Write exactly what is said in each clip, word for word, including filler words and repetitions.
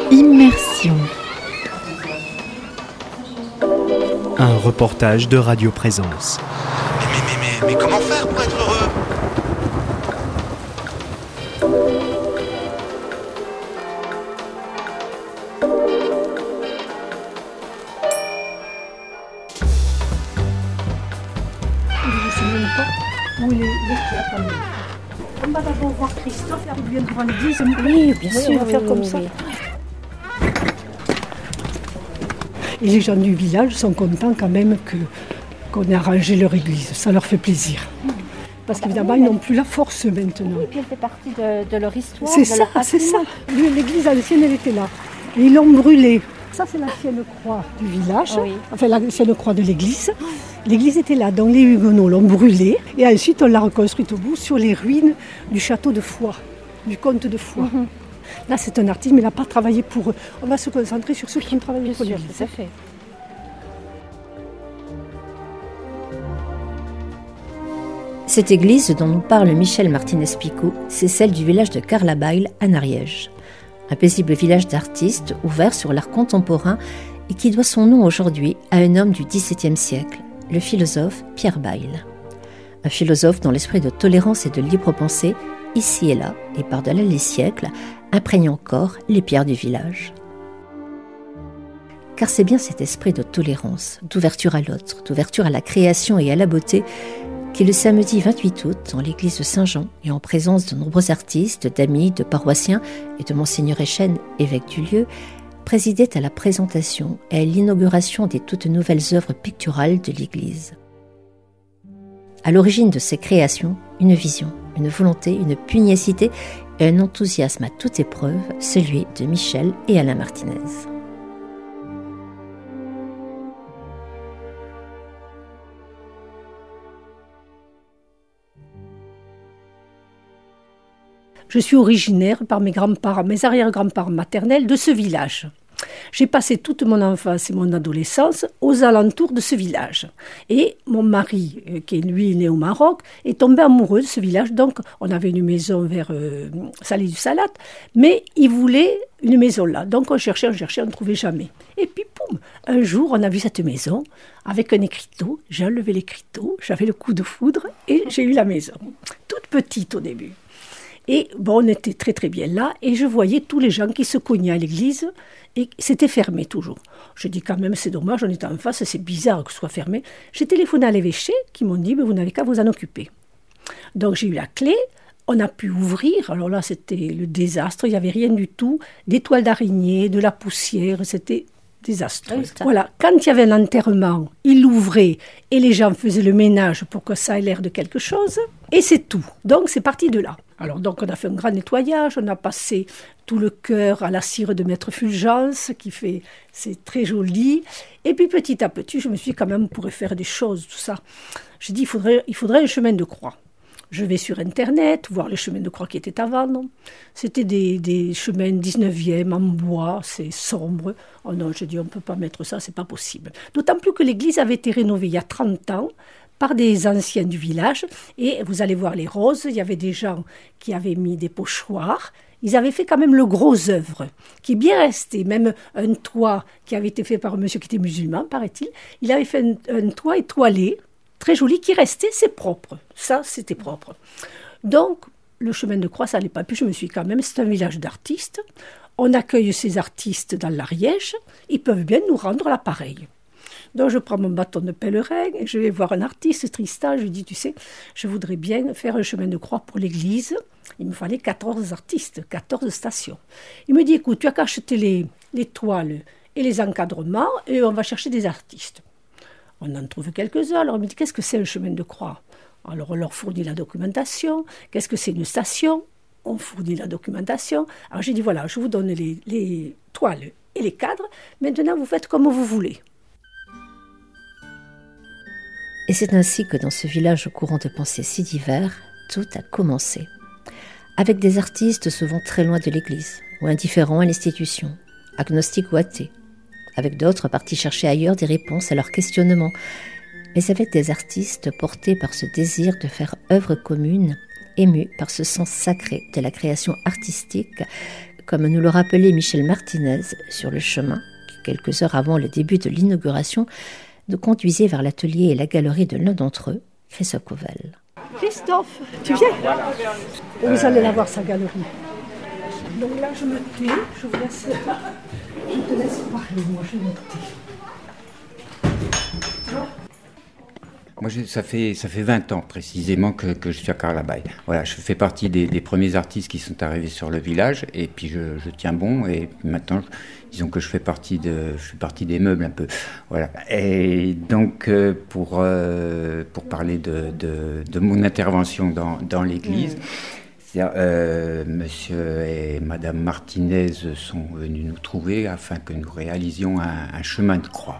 Immersion. Un reportage de Radio Présence. Mais, mais, mais, mais, mais comment faire pour être heureux ? Je ne sais même pas où il est. Attendez. On va d'abord voir Christophe, il vient devant l'église. Oui, bien oui, sûr. On va faire oui, comme oui, ça. oui. Et les gens du village sont contents quand même que, qu'on ait arrangé leur église. Ça leur fait plaisir. Parce qu'évidemment, ils n'ont plus la force maintenant. Et puis elle fait partie de, de leur histoire, C'est de ça, leur c'est ça. patrimoine. L'église ancienne, elle était là. Et ils l'ont brûlée. Ça, c'est l'ancienne croix du village. Ah oui. Enfin, l'ancienne croix de l'église. L'église était là, donc les Huguenots l'ont brûlée. Et ensuite, on l'a reconstruite au bout sur les ruines du château de Foix, du comte de Foix. Mhm. Là, c'est un artiste, mais il n'a pas travaillé pour eux. On va se concentrer sur ceux qui ont travaillé Bien pour sûr, l'église. tout à fait. Cette église dont nous parle Michel Martinez-Picot, c'est celle du village de Carlabail à Nariège. Un paisible village d'artistes ouvert sur l'art contemporain et qui doit son nom aujourd'hui à un homme du dix-septième siècle, le philosophe Pierre Bayle. Un philosophe dont l'esprit de tolérance et de libre pensée, ici et là, et par-delà les siècles, imprègne encore les pierres du village. Car c'est bien cet esprit de tolérance, d'ouverture à l'autre, d'ouverture à la création et à la beauté, qui le samedi vingt-huit août, dans l'église de Saint-Jean et en présence de nombreux artistes, d'amis, de paroissiens et de Monseigneur Echenne, évêque du lieu, présidait à la présentation et à l'inauguration des toutes nouvelles œuvres picturales de l'église. À l'origine de ces créations, une vision, une volonté, une pugnacité et un enthousiasme à toute épreuve, celui de Michel et Alain Martinez. Je suis originaire par mes grands-parents, mes arrière-grands-parents maternels de ce village. J'ai passé toute mon enfance et mon adolescence aux alentours de ce village. Et mon mari, qui est lui né au Maroc, est tombé amoureux de ce village. Donc, on avait une maison vers euh, Salé du Salat, mais il voulait une maison là. Donc, on cherchait, on cherchait, on ne trouvait jamais. Et puis, poum, un jour, on a vu cette maison avec un écriteau. J'ai enlevé l'écriteau, j'avais le coup de foudre et j'ai eu la maison. Toute petite au début. Et bon, on était très très bien là, et je voyais tous les gens qui se cognaient à l'église, et c'était fermé toujours. Je dis quand même, c'est dommage, on est en face, c'est bizarre que ce soit fermé. J'ai téléphoné à l'évêché, qui m'ont dit, vous n'avez qu'à vous en occuper. Donc j'ai eu la clé, on a pu ouvrir, alors là c'était le désastre, il n'y avait rien du tout, des toiles d'araignée, de la poussière, c'était désastreux. Oui, voilà, quand il y avait un enterrement, il l'ouvrait et les gens faisaient le ménage pour que ça ait l'air de quelque chose, et c'est tout. Donc c'est parti de là. Alors donc on a fait un grand nettoyage, on a passé tout le chœur à la cire de Maître Fulgence, qui fait, c'est très joli. Et puis petit à petit, je me suis dit quand même, on pourrait faire des choses, tout ça. J'ai dit, il faudrait, il faudrait un chemin de croix. Je vais sur Internet, voir les chemins de croix qui étaient avant. Non, c'était des, des chemins dix-neuvième en bois, c'est sombre. Oh non, je dis, on ne peut pas mettre ça, c'est pas possible. D'autant plus que l'église avait été rénovée il y a trente ans par des anciens du village. Et vous allez voir les roses, il y avait des gens qui avaient mis des pochoirs. Ils avaient fait quand même le gros œuvre, qui est bien resté. Même un toit qui avait été fait par un monsieur qui était musulman, paraît-il. Il avait fait un, un toit étoilé, très joli, qui restait, c'est propre. Ça, c'était propre. Donc, le chemin de croix, ça n'allait pas. Puis je me suis dit, quand même, c'est un village d'artistes. On accueille ces artistes dans l'Ariège. Ils peuvent bien nous rendre l'appareil. Donc, je prends mon bâton de pèlerin et je vais voir un artiste, Tristan. Je lui dis, tu sais, je voudrais bien faire un chemin de croix pour l'église. Il me fallait quatorze artistes, quatorze stations. Il me dit, écoute, tu as qu'à acheter les, les toiles et les encadrements et on va chercher des artistes. On en trouve quelques-uns. Alors, il me dit, qu'est-ce que c'est un chemin de croix ? Alors, on leur fournit la documentation. Qu'est-ce que c'est une station ? On fournit la documentation. Alors, j'ai dit, voilà, je vous donne les, les toiles et les cadres. Maintenant, vous faites comme vous voulez. Et c'est ainsi que dans ce village au courant de pensées si divers, tout a commencé. Avec des artistes souvent très loin de l'église, ou indifférents à l'institution, agnostiques ou athées. Avec d'autres partis chercher ailleurs des réponses à leurs questionnements, mais avec des artistes portés par ce désir de faire œuvre commune, émus par ce sens sacré de la création artistique comme nous le rappelait Michel Martinez sur le chemin qui, quelques heures avant le début de l'inauguration, nous conduisait vers l'atelier et la galerie de l'un d'entre eux, Christophe Cauvel. Christophe, tu viens ? Vous allez la voir, sa galerie. Donc là, je me tais, je vous laisse, je te laisse parler, moi je me tais. Moi, je, ça, fait, ça fait vingt ans précisément que, que je suis à Carlabaille. Voilà, je fais partie des, des premiers artistes qui sont arrivés sur le village, et puis je, je tiens bon, et maintenant, disons que je fais partie, de, je fais partie des meubles un peu. Voilà. Et donc, euh, pour, euh, pour parler de, de, de mon intervention dans, dans l'église, mmh. euh, monsieur et madame Martinez sont venus nous trouver afin que nous réalisions un, un chemin de croix.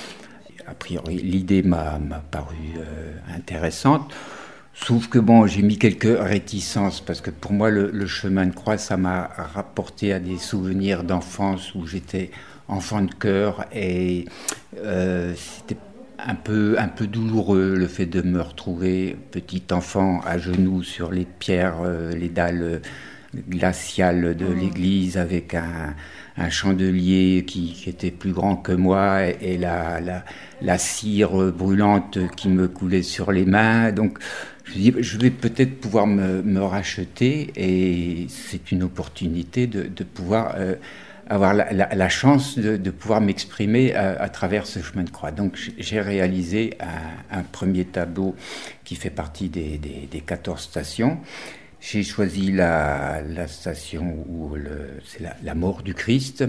A priori, l'idée m'a, m'a paru euh, intéressante, sauf que bon, j'ai mis quelques réticences, parce que pour moi, le, le chemin de croix, ça m'a rapporté à des souvenirs d'enfance où j'étais enfant de chœur, et euh, c'était un peu, un peu douloureux, le fait de me retrouver petit enfant à genoux sur les pierres, euh, les dalles glaciales de l'église, avec un... un chandelier qui, qui était plus grand que moi, et, et la, la, la cire brûlante qui me coulait sur les mains. Donc, je me dis, je vais peut-être pouvoir me, me racheter, et c'est une opportunité de, de pouvoir euh, avoir la, la, la chance de, de pouvoir m'exprimer à, à travers ce chemin de croix. Donc, j'ai réalisé un, un premier tableau qui fait partie des, des, des quatorze stations. J'ai choisi la, la station où le, c'est la, la mort du Christ.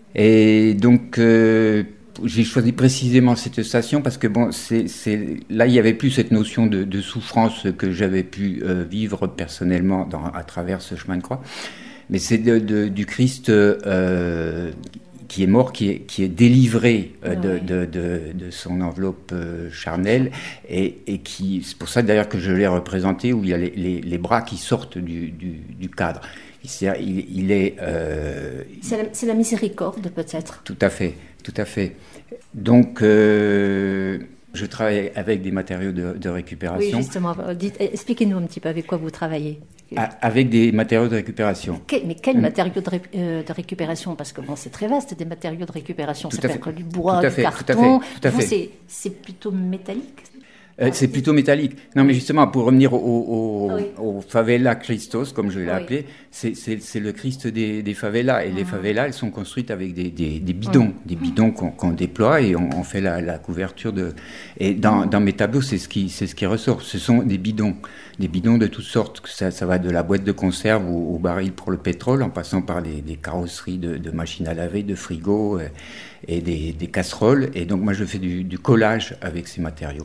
Et donc, euh, j'ai choisi précisément cette station parce que, bon, c'est, c'est, là, il n'y avait plus cette notion de, de souffrance que j'avais pu euh, vivre personnellement dans, à travers ce chemin de croix. Mais c'est de, de, du Christ euh, qui est mort, qui est, qui est délivré euh, de, oui. de, de, de son enveloppe euh, charnelle, et, et qui, c'est pour ça d'ailleurs que je l'ai représenté, où il y a les, les, les bras qui sortent du, du, du cadre. C'est-à-dire, il, il est... Euh, c'est, la, c'est la miséricorde, peut-être. Tout à fait, tout à fait. Donc, euh, je travaille avec des matériaux de, de récupération. Oui, justement. Dites, expliquez-nous un petit peu avec quoi vous travaillez. Avec des matériaux de récupération. Que, mais quels mmh. matériaux de, ré, euh, de récupération ? Parce que bon, c'est très vaste, des matériaux de récupération. Tout ça peut être du bois, du fait, carton. Tout à fait, tout à Vous, fait. C'est, c'est plutôt métallique ? Euh, c'est plutôt métallique. Non, mais justement, pour revenir au, au, oui. au favela Christos, comme je l'ai oui. appelé, c'est, c'est, c'est le Christ des, des favelas. Et mmh. les favelas, elles sont construites avec des, des, des bidons, mmh. des bidons qu'on, qu'on déploie, et on, on fait la, la couverture de... Et dans, dans mes tableaux, c'est ce qui, c'est ce qui ressort. Ce sont des bidons, des bidons de toutes sortes. Ça, ça va de la boîte de conserve au, au baril pour le pétrole, en passant par des, des carrosseries de, de machines à laver, de frigos euh, et des, des casseroles. Et donc, moi, je fais du, du collage avec ces matériaux.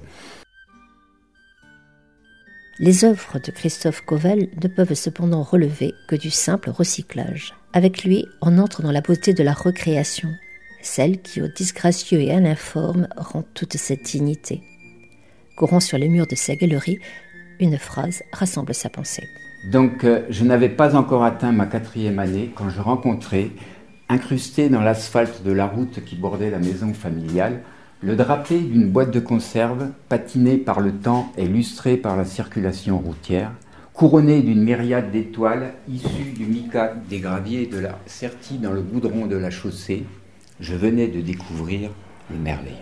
Les œuvres de Christophe Cauvel ne peuvent cependant relever que du simple recyclage. Avec lui, on entre dans la beauté de la recréation, celle qui, au disgracieux et à l'informe, rend toute cette dignité. Courant sur les murs de sa galerie, une phrase rassemble sa pensée. Donc, euh, je n'avais pas encore atteint ma quatrième année quand je rencontrai, incrusté dans l'asphalte de la route qui bordait la maison familiale, le drapé d'une boîte de conserve, patiné par le temps et lustré par la circulation routière, couronné d'une myriade d'étoiles issues du mica des graviers de la sertie dans le goudron de la chaussée, je venais de découvrir le merveilleux.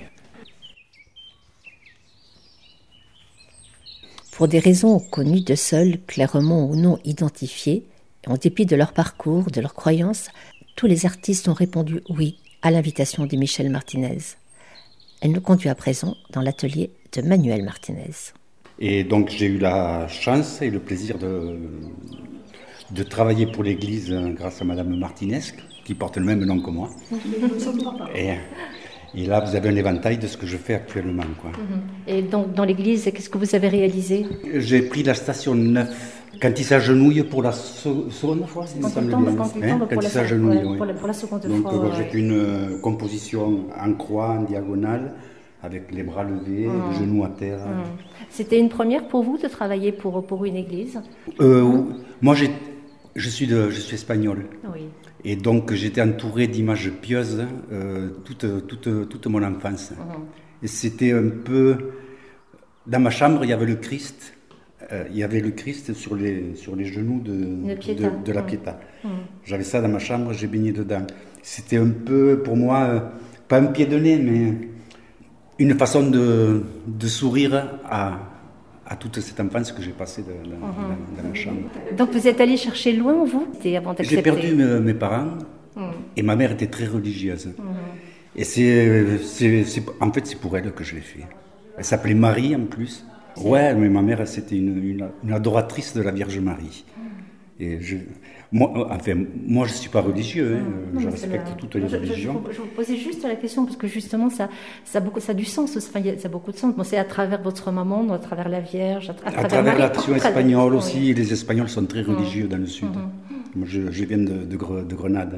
Pour des raisons connues de seuls, clairement ou non identifiées, en dépit de leur parcours, de leurs croyances, tous les artistes ont répondu oui à l'invitation de Michel Martinez. Elle nous conduit à présent dans l'atelier de Manuel Martinez. Et donc j'ai eu la chance et le plaisir de, de travailler pour l'église grâce à Madame Martinez, qui porte le même nom que moi. Et, et là, vous avez un éventail de ce que je fais actuellement, quoi. Et donc dans l'église, qu'est-ce que vous avez réalisé ? J'ai pris la station neuf. Quand il s'agenouille pour la so- seconde fois, il me semble bien. Quand il tombe pour, ouais, pour, pour la seconde Donc, fois. Donc ouais. j'ai une euh, composition en croix, en diagonale, avec les bras levés, mmh. les genoux à terre. Mmh. C'était une première pour vous de travailler pour, pour une église ? euh, Moi, j'ai, je, suis de, je suis espagnol. Oui. Et donc j'étais entouré d'images pieuses euh, toute, toute, toute mon enfance. Mmh. Et c'était un peu... Dans ma chambre, il y avait le Christ, euh, il y avait le Christ sur les, sur les genoux de, de, de la Pietà. Mmh. J'avais ça dans ma chambre, j'ai baigné dedans. C'était un peu, pour moi, euh, pas un pied de nez, mais une façon de, de sourire à, à toute cette enfance que j'ai passée de, de, mmh. dans, dans ma chambre. Donc vous êtes allé chercher loin, vous, avant d'accepter? J'ai perdu mes, mes parents, mmh. et ma mère était très religieuse. Mmh. Et c'est, c'est, c'est, en fait, c'est pour elle que je l'ai fait. Elle s'appelait Marie, en plus. Ouais, mais ma mère, c'était une, une, une adoratrice de la Vierge Marie. Et je, moi, enfin, moi, je ne suis pas religieux, hein, non, je respecte le... toutes les je, religions. Je, je, je vous posais juste la question, parce que justement, ça, ça, a, beaucoup, ça a du sens, enfin, ça a beaucoup de sens. Bon, c'est à travers votre maman, à travers la Vierge, à, tra- à travers, à travers l'action espagnole oui. aussi, et les Espagnols sont très religieux mmh. dans le sud. Mmh. Moi, je, je viens de, de, de Grenade.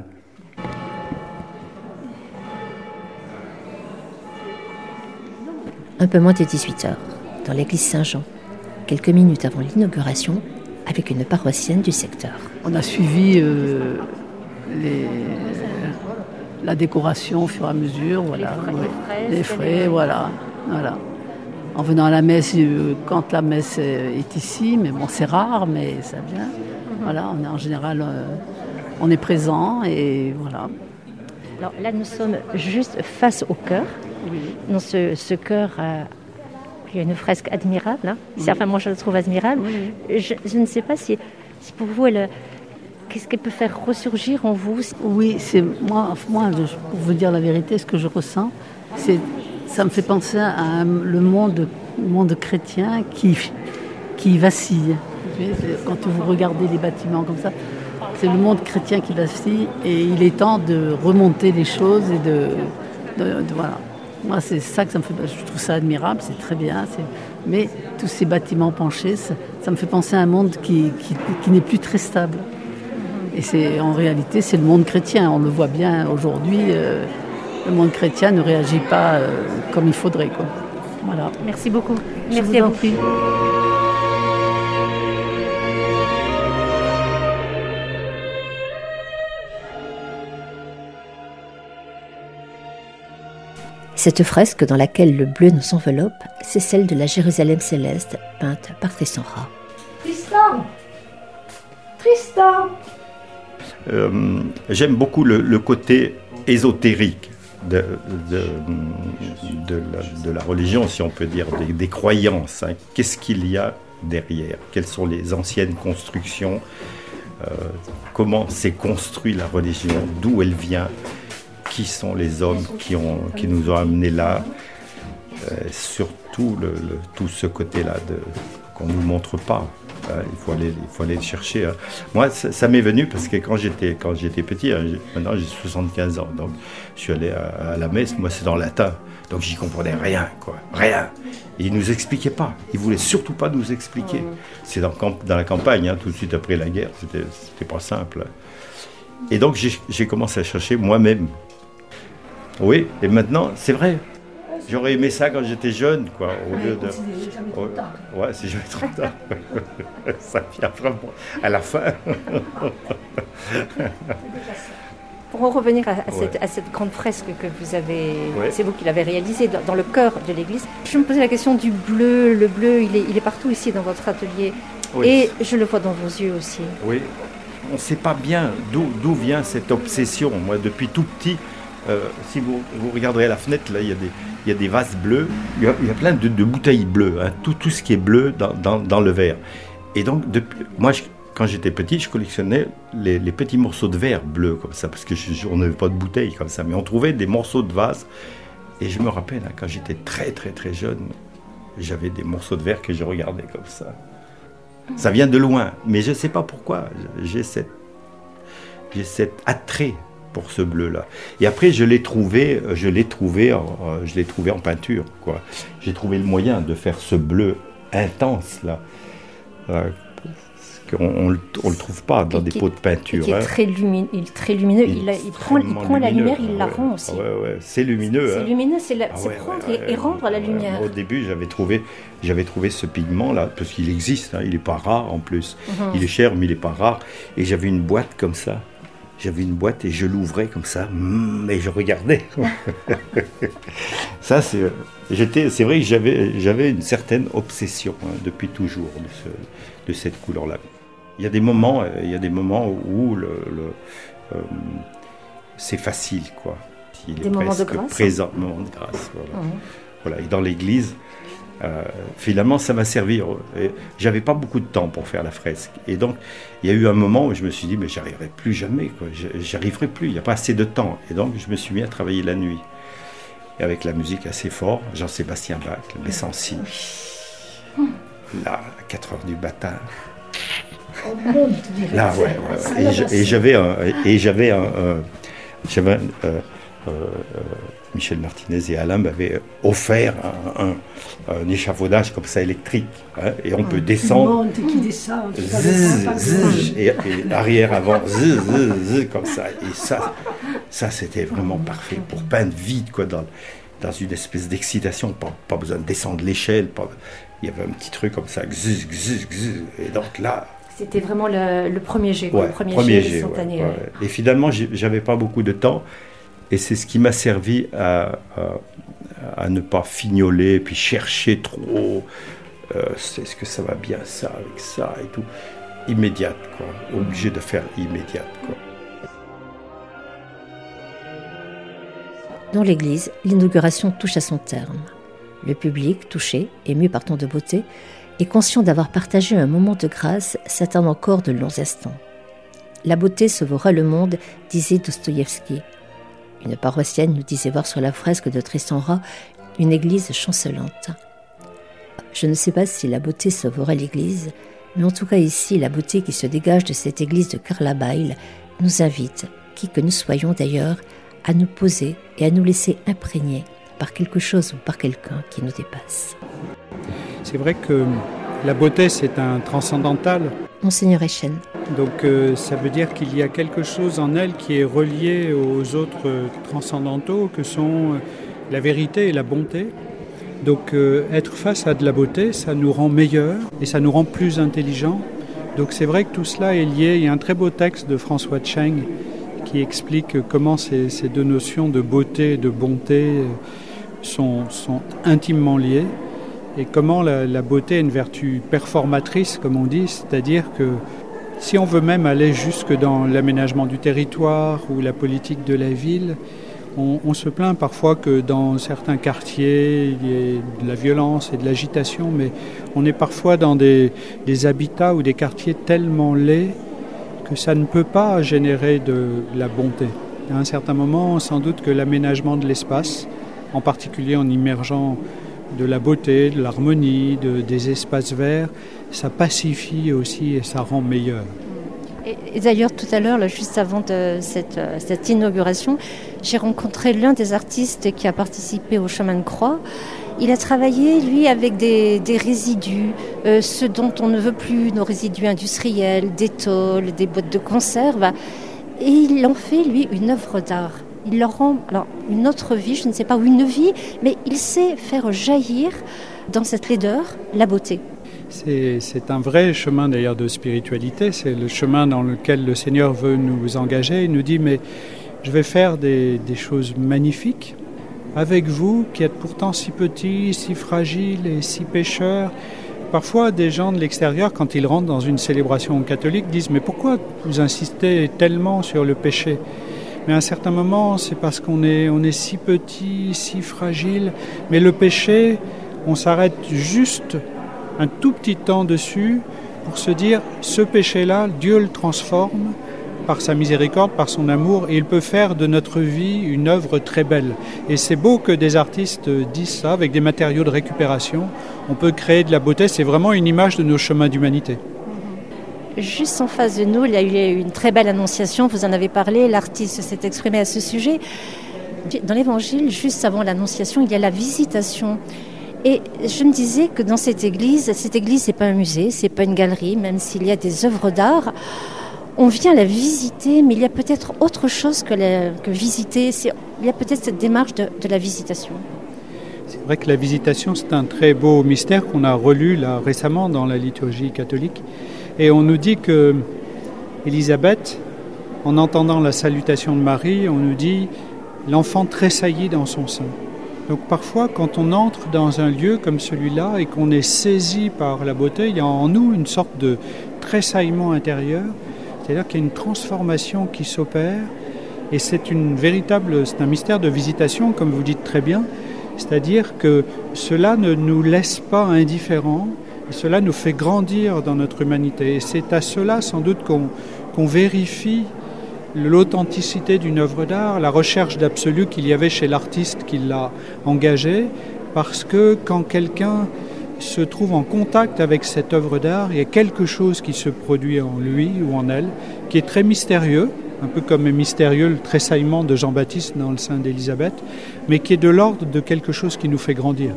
Un peu moins de dix-huit heures, dans l'église Saint-Jean, quelques minutes avant l'inauguration, avec une paroissienne du secteur. On a suivi euh, les, la décoration au fur et à mesure, voilà, les frais, ouais. les frais, les frais voilà, voilà. En venant à la messe, euh, quand la messe est ici, mais bon, c'est rare, mais ça vient. Mm-hmm. Voilà, on est en général, euh, on est présent et voilà. Alors là, nous sommes juste face au chœur. Oui. Dans ce, ce chœur, euh, il y a une fresque admirable. Hein. Oui. Enfin, moi, je la trouve admirable. Oui. Je, je ne sais pas si, si pour vous, elle, qu'est-ce qu'elle peut faire ressurgir en vous? Oui, c'est moi, moi je, pour vous dire la vérité, ce que je ressens, c'est, ça me fait penser à un, le monde, le monde chrétien qui, qui vacille. Quand vous regardez les bâtiments comme ça, c'est le monde chrétien qui vacille et il est temps de remonter les choses et de, de, de voilà. Moi, c'est ça que ça me fait. Je trouve ça admirable, c'est très bien. C'est... Mais tous ces bâtiments penchés, ça, ça me fait penser à un monde qui, qui, qui n'est plus très stable. Et c'est, en réalité, c'est le monde chrétien. On le voit bien aujourd'hui. Euh, le monde chrétien ne réagit pas euh, comme il faudrait, quoi. Voilà. Merci beaucoup. Je Merci vous à en vous. prie. Cette fresque dans laquelle le bleu nous enveloppe, c'est celle de la Jérusalem céleste, peinte par Tristan Rat. Tristan Tristan euh, J'aime beaucoup le, le côté ésotérique de, de, de, la, de la religion, si on peut dire, des, des croyances. Hein. Qu'est-ce qu'il y a derrière? Quelles sont les anciennes constructions? euh, Comment s'est construite la religion? D'où elle vient? Qui sont les hommes qui, ont, qui nous ont amenés là, euh, surtout le, le, tout ce côté-là de, qu'on ne nous montre pas. Euh, il, faut aller, il faut aller le chercher. Hein. Moi, ça, ça m'est venu parce que quand j'étais, quand j'étais petit, hein, j'ai, maintenant j'ai soixante-quinze ans, donc je suis allé à, à la messe, moi c'est en latin, donc j'y comprenais rien, quoi, rien. Et ils ne nous expliquaient pas, ils ne voulaient surtout pas nous expliquer. C'est dans, dans la campagne, hein, tout de suite après la guerre, c'était, c'était pas simple. Et donc j'ai, j'ai commencé à chercher moi-même. Oui, et maintenant, c'est vrai. J'aurais aimé ça quand j'étais jeune, quoi, au lieu de... Ouais, ouais, c'est jamais trop tard. Ça vient vraiment à la fin. Pour en revenir à, à, cette, ouais. à cette grande fresque que vous avez... Ouais. C'est vous qui l'avez réalisée dans, dans le cœur de l'église. Je me posais la question du bleu. Le bleu, il est, il est partout ici dans votre atelier. Oui. Et je le vois dans vos yeux aussi. Oui. On ne sait pas bien d'où, d'où vient cette obsession. Moi, depuis tout petit... Euh, si vous, vous regarderez à la fenêtre, là, il y a des, il y a des vases bleus, il y a, il y a plein de, de bouteilles bleues, hein, tout, tout ce qui est bleu dans, dans, dans le verre. Et donc, depuis, moi, je, quand j'étais petit, je collectionnais les, les petits morceaux de verre bleus, comme ça, parce qu'on n'avait pas de bouteilles comme ça, mais on trouvait des morceaux de vase. Et je me rappelle, hein, quand j'étais très, très, très jeune, j'avais des morceaux de verre que je regardais comme ça. Ça vient de loin, mais je ne sais pas pourquoi, j'ai cette, j'ai cet attrait pour ce bleu-là. Et après, je l'ai trouvé, je l'ai trouvé, en, je l'ai trouvé en peinture, quoi. J'ai trouvé le moyen de faire ce bleu intense là, euh, parce qu'on on, on le trouve pas dans des pots de peinture. Qui est hein. très lumineux, il est très lumineux. Il, il, il prend, il prend la lumière, il la ouais, rend aussi. Ouais, ouais, c'est lumineux. C'est hein. lumineux, c'est, la, ah, c'est ouais, prendre ouais, et, ouais, et rendre la ouais, lumière. Au début, j'avais trouvé, j'avais trouvé ce pigment là, parce qu'il existe, hein, il est pas rare en plus. Mm-hmm. Il est cher, mais il est pas rare. Et j'avais une boîte comme ça. j'avais une boîte et je l'ouvrais comme ça, et je regardais. Ça, c'est, j'étais, c'est vrai que j'avais, j'avais une certaine obsession hein, depuis toujours de, ce, de cette couleur-là. Il y a des moments, il y a des moments où le, le, euh, c'est facile, quoi. Il des est moments de presque grâce. présent, moments de grâce. Voilà. Mmh. Voilà. Et dans l'église, euh, finalement, ça m'a servi. Et j'avais pas beaucoup de temps pour faire la fresque, et donc il y a eu un moment où je me suis dit, mais j'y arriverai plus jamais, quoi. J'y arriverai plus. Il n'y a pas assez de temps, et donc je me suis mis à travailler la nuit. Et avec la musique assez fort, Jean-Sébastien Bach, le Bessancy. Là, à quatre heures du matin. Là, ouais, ouais, ouais. Et, je, et j'avais un, et j'avais un, un j'avais un, euh, euh, Michel Martinez et Alain m'avaient offert un, un, un échafaudage comme ça électrique, hein, et on peut descendre. Qui monte, qui descend, zzz, zzz, et, et arrière avant, zzz, zzz, zzz, comme ça. Et ça, ça c'était vraiment parfait pour peindre vide, quoi, dans, dans une espèce d'excitation. Pas, pas besoin de descendre l'échelle. Pas, il y avait un petit truc comme ça, zzz, zzz, zzz, et donc là. C'était vraiment le, le premier jet, ouais, le premier, premier jet jet instantané. Ouais, ouais. Et finalement, j'avais pas beaucoup de temps, et c'est ce qui m'a servi à, à, à ne pas fignoler, puis chercher trop. Euh, est-ce que ça va bien ça avec ça et tout. Immédiate, quoi. Obligé de faire immédiate, quoi. Dans l'église, l'inauguration touche à son terme. Le public, touché, ému par tant de beauté, et conscient d'avoir partagé un moment de grâce, s'attend encore de longs instants. La beauté sauvera le monde, disait Dostoïevski. Une paroissienne nous disait voir sur la fresque de Tristan Rat une église chancelante. Je ne sais pas si la beauté sauvera l'église, mais en tout cas ici, la beauté qui se dégage de cette église de Carlabail nous invite, qui que nous soyons d'ailleurs, à nous poser et à nous laisser imprégner par quelque chose ou par quelqu'un qui nous dépasse. C'est vrai que la beauté, c'est un transcendantal. Monseigneur Echen. Donc euh, ça veut dire qu'il y a quelque chose en elle qui est relié aux autres euh, transcendantaux, que sont euh, la vérité et la bonté. Donc euh, être face à de la beauté, ça nous rend meilleurs et ça nous rend plus intelligents. Donc c'est vrai que tout cela est lié. Il y a un très beau texte de François Cheng qui explique comment ces, ces deux notions de beauté et de bonté sont, sont intimement liées. Et comment la, la beauté est une vertu performatrice, comme on dit, c'est-à-dire que si on veut même aller jusque dans l'aménagement du territoire ou la politique de la ville, on, on se plaint parfois que dans certains quartiers, il y ait de la violence et de l'agitation, mais on est parfois dans des, des habitats ou des quartiers tellement laids que ça ne peut pas générer de la bonté. À un certain moment, sans doute que l'aménagement de l'espace, en particulier en immergeant de la beauté, de l'harmonie, de, des espaces verts, ça pacifie aussi et ça rend meilleur. Et, et d'ailleurs, tout à l'heure, là, juste avant de cette, cette inauguration, j'ai rencontré l'un des artistes qui a participé au Chemin de Croix. Il a travaillé, lui, avec des, des résidus, euh, ceux dont on ne veut plus, nos résidus industriels, des tôles, des boîtes de conserve. Et il en fait, lui, une œuvre d'art. Il leur rend alors, une autre vie, je ne sais pas, ou une vie, mais il sait faire jaillir dans cette laideur la beauté. C'est, c'est un vrai chemin d'ailleurs de spiritualité, c'est le chemin dans lequel le Seigneur veut nous engager. Il nous dit, mais je vais faire des, des choses magnifiques avec vous qui êtes pourtant si petits, si fragiles et si pécheurs. Parfois, des gens de l'extérieur, quand ils rentrent dans une célébration catholique, disent « Mais pourquoi vous insistez tellement sur le péché ?» Mais à un certain moment, c'est parce qu'on est, on est si petit, si fragile. Mais le péché, on s'arrête juste un tout petit temps dessus pour se dire « Ce péché-là, Dieu le transforme par sa miséricorde, par son amour, et il peut faire de notre vie une œuvre très belle. » Et c'est beau que des artistes disent ça, avec des matériaux de récupération. On peut créer de la beauté, c'est vraiment une image de nos chemins d'humanité. Juste en face de nous, il y a eu une très belle annonciation, vous en avez parlé, l'artiste s'est exprimé à ce sujet. Dans l'évangile, juste avant l'annonciation, il y a la visitation. Et je me disais que dans cette église, cette église, c'est pas un musée, c'est pas une galerie, même s'il y a des œuvres d'art, on vient la visiter, mais il y a peut-être autre chose que, la, que visiter, c'est, il y a peut-être cette démarche de, de la visitation. C'est vrai que la visitation, c'est un très beau mystère qu'on a relu là, récemment dans la liturgie catholique. Et on nous dit que Élisabeth, en entendant la salutation de Marie, on nous dit « l'enfant tressaillit dans son sein ». Donc parfois, quand on entre dans un lieu comme celui-là et qu'on est saisi par la beauté, il y a en nous une sorte de tressaillement intérieur, c'est-à-dire qu'il y a une transformation qui s'opère, et c'est une véritable, c'est un mystère de visitation, comme vous dites très bien, c'est-à-dire que cela ne nous laisse pas indifférents, et cela nous fait grandir dans notre humanité. Et c'est à cela sans doute qu'on, qu'on vérifie l'authenticité d'une œuvre d'art, la recherche d'absolu qu'il y avait chez l'artiste qui l'a engagée, parce que quand quelqu'un se trouve en contact avec cette œuvre d'art, il y a quelque chose qui se produit en lui ou en elle, qui est très mystérieux, un peu comme est mystérieux le tressaillement de Jean-Baptiste dans le sein d'Élisabeth, mais qui est de l'ordre de quelque chose qui nous fait grandir.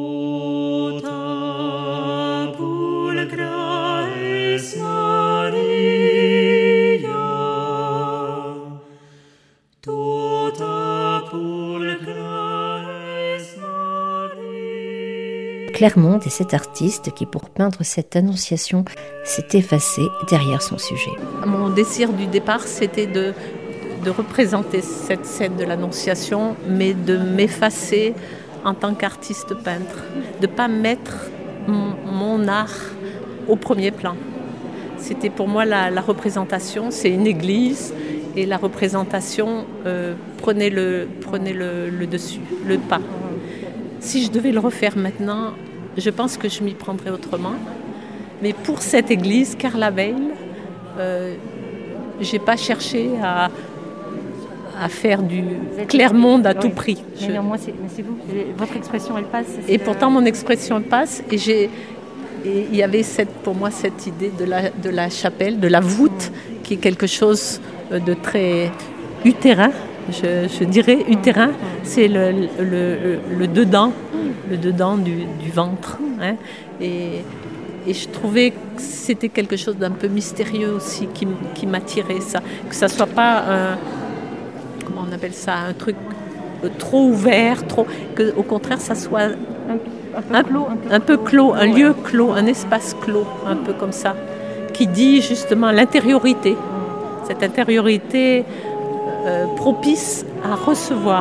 Clermont est cet artiste qui, pour peindre cette annonciation, s'est effacé derrière son sujet. Mon désir du départ, c'était de, de représenter cette scène de l'annonciation, mais de m'effacer en tant qu'artiste peintre, de ne pas mettre mon, mon art au premier plan. C'était pour moi la, la représentation, c'est une église, et la représentation euh, prenait, le, prenait le, le dessus, le pas. Si je devais le refaire maintenant, je pense que je m'y prendrais autrement. Mais pour cette église, Carla Weil, euh, je n'ai pas cherché à, à faire du Clermont à tout prix. Mais non, moi, c'est, mais c'est vous. Votre expression, elle passe. Et pourtant, mon expression passe. Et j'ai, et il y avait cette, pour moi cette idée de la, de la chapelle, de la voûte, qui est quelque chose de très utérin. Je, je dirais utérin, c'est le, le, le, le dedans, le dedans du, du ventre. Hein. Et, et je trouvais que c'était quelque chose d'un peu mystérieux aussi qui, qui m'attirait ça. Que ça ne soit pas un, comment on appelle ça, un truc trop ouvert, trop, que au contraire ça soit un, un, peu, un, clos, un, peu, un peu clos, un lieu clos, un espace clos, un peu comme ça, qui dit justement l'intériorité. Cette intériorité Euh, propice à recevoir.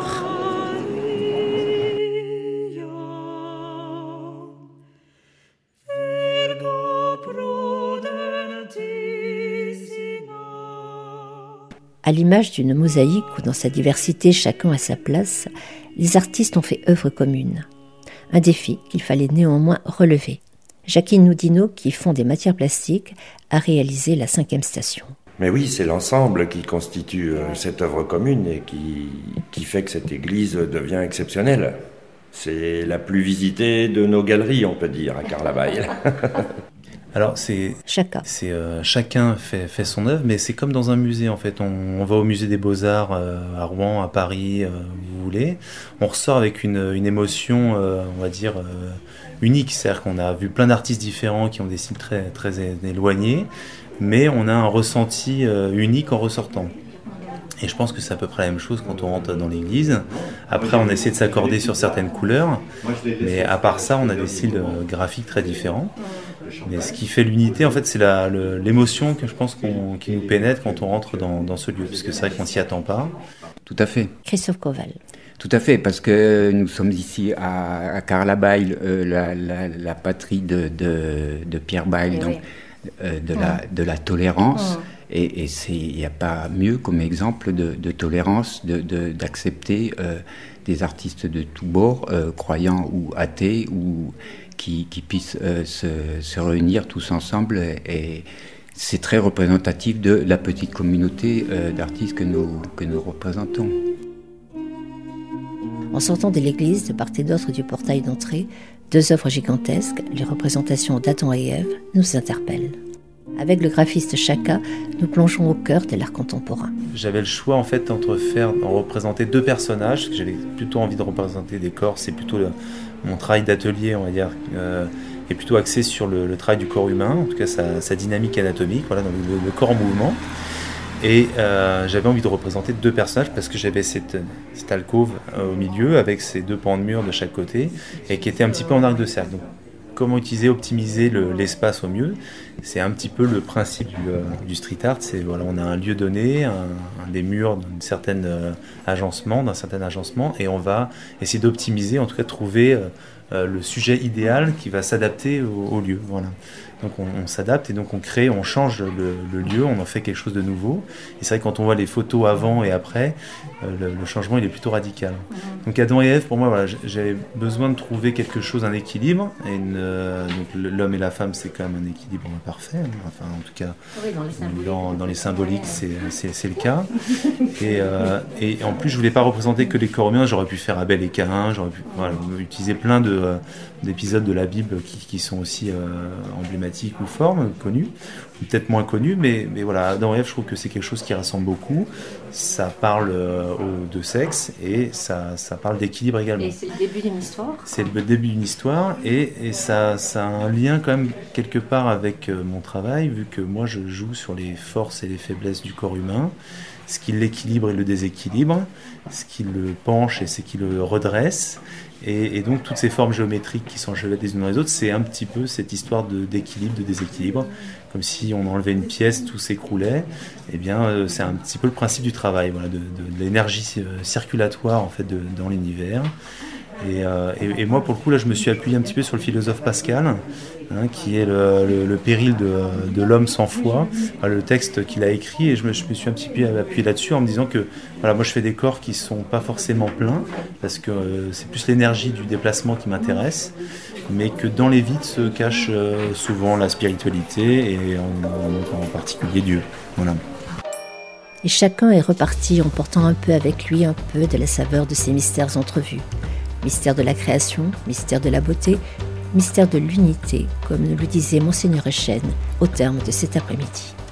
À l'image d'une mosaïque où dans sa diversité chacun a sa place, les artistes ont fait œuvre commune. Un défi qu'il fallait néanmoins relever. Jacqueline Oudinot, qui fond des matières plastiques, a réalisé la cinquième station. Mais oui, c'est l'ensemble qui constitue euh, cette œuvre commune et qui, qui fait que cette église devient exceptionnelle. C'est la plus visitée de nos galeries, on peut dire, à Carla Weil. Alors, c'est, chacun, c'est, euh, chacun fait, fait son œuvre, mais c'est comme dans un musée, en fait. On, on va au musée des Beaux-Arts euh, à Rouen, à Paris, euh, où vous voulez. On ressort avec une, une émotion, euh, on va dire, euh, unique. C'est-à-dire qu'on a vu plein d'artistes différents qui ont des styles très, très éloignés, mais on a un ressenti euh, unique en ressortant. Et je pense que c'est à peu près la même chose quand on rentre dans l'église. Après, on essaie de s'accorder sur certaines couleurs, mais à part ça, on a des styles euh, graphiques très différents. Mais ce qui fait l'unité, en fait, c'est la, le, l'émotion que je pense qu'on, qui nous pénètre quand on rentre dans, dans ce lieu, parce que c'est vrai qu'on s'y attend pas. Tout à fait. Christophe Koval. Tout à fait, parce que nous sommes ici à, à Carla Weil, euh, la, la, la patrie de, de, de Pierre Weil, donc, euh, de, la, de la tolérance. Et, et il n'y a pas mieux comme exemple de, de tolérance, de, de, d'accepter euh, des artistes de tous bords, euh, croyants ou athées, ou qui, qui puissent euh, se, se réunir tous ensemble. Et, et c'est très représentatif de la petite communauté euh, d'artistes que nous, que nous représentons. En sortant de l'église, de part et d'autre du portail d'entrée, deux œuvres gigantesques, les représentations d'Adam et Ève, nous interpellent. Avec le graphiste Chaka, nous plongeons au cœur de l'art contemporain. J'avais le choix en fait entre faire, en représenter deux personnages, parce que j'avais plutôt envie de représenter des corps, c'est plutôt le, mon travail d'atelier, on va dire, euh, est plutôt axé sur le, le travail du corps humain, en tout cas sa, sa dynamique anatomique, voilà, donc le, le corps en mouvement. Et euh, j'avais envie de représenter deux personnages parce que j'avais cette, cette alcôve euh, au milieu avec ces deux pans de mur de chaque côté et qui était un petit peu en arc de cercle. Donc, comment utiliser, optimiser le, l'espace au mieux. C'est un petit peu le principe du, euh, du street art. C'est, voilà, on a un lieu donné, un, un des murs d'un certain euh, agencement, d'un certain agencement, et on va essayer d'optimiser, en tout cas de trouver euh, euh, le sujet idéal qui va s'adapter au, au lieu. Voilà. Donc on, on s'adapte et donc on crée, on change le, le lieu, on en fait quelque chose de nouveau. Et c'est vrai que quand on voit les photos avant et après, euh, le, le changement il est plutôt radical. Donc Adam et Ève, pour moi, voilà, j'avais besoin de trouver quelque chose, un équilibre. Et une, euh, donc l'homme et la femme, c'est quand même un équilibre parfait. Enfin, en tout cas, oui, dans les symboliques, dans, dans les symboliques c'est, c'est, c'est le cas. Et, euh, et en plus, je voulais pas représenter que les corps humains. J'aurais pu faire Abel et Caïn. J'aurais pu voilà, utiliser plein de euh, d'épisodes de la Bible qui, qui sont aussi euh, emblématiques ou formes, connus, ou peut-être moins connus, mais, mais voilà, Adam et Ève, je trouve que c'est quelque chose qui rassemble beaucoup. Ça parle euh, de sexe et ça, ça parle d'équilibre également. Et c'est le début d'une histoire. C'est le début d'une histoire et, et ça, ça a un lien quand même quelque part avec euh, mon travail, vu que moi je joue sur les forces et les faiblesses du corps humain, ce qui l'équilibre et le déséquilibre, ce qui le penche et ce qui le redresse. Et, et donc toutes ces formes géométriques qui sont enchevêtrées les unes dans les autres, c'est un petit peu cette histoire de, d'équilibre, de déséquilibre, comme si on enlevait une pièce, tout s'écroulait. Eh bien, euh, c'est un petit peu le principe du travail, voilà, de, de, de l'énergie euh, circulatoire en fait de, dans l'univers. Et, euh, et, et moi, pour le coup, là, je me suis appuyé un petit peu sur le philosophe Pascal, hein, qui est le, le, le péril de, de l'homme sans foi, enfin, le texte qu'il a écrit, et je me, je me suis un petit peu appuyé là-dessus en me disant que voilà, moi, je fais des corps qui sont pas forcément pleins, parce que euh, c'est plus l'énergie du déplacement qui m'intéresse, mais que dans les vides se cache euh, souvent la spiritualité, et en, en, en particulier Dieu. Voilà. Et chacun est reparti en portant un peu avec lui un peu de la saveur de ces mystères entrevus. Mystère de la création, mystère de la beauté, mystère de l'unité, comme nous le disait Monseigneur Echene au terme de cet après-midi.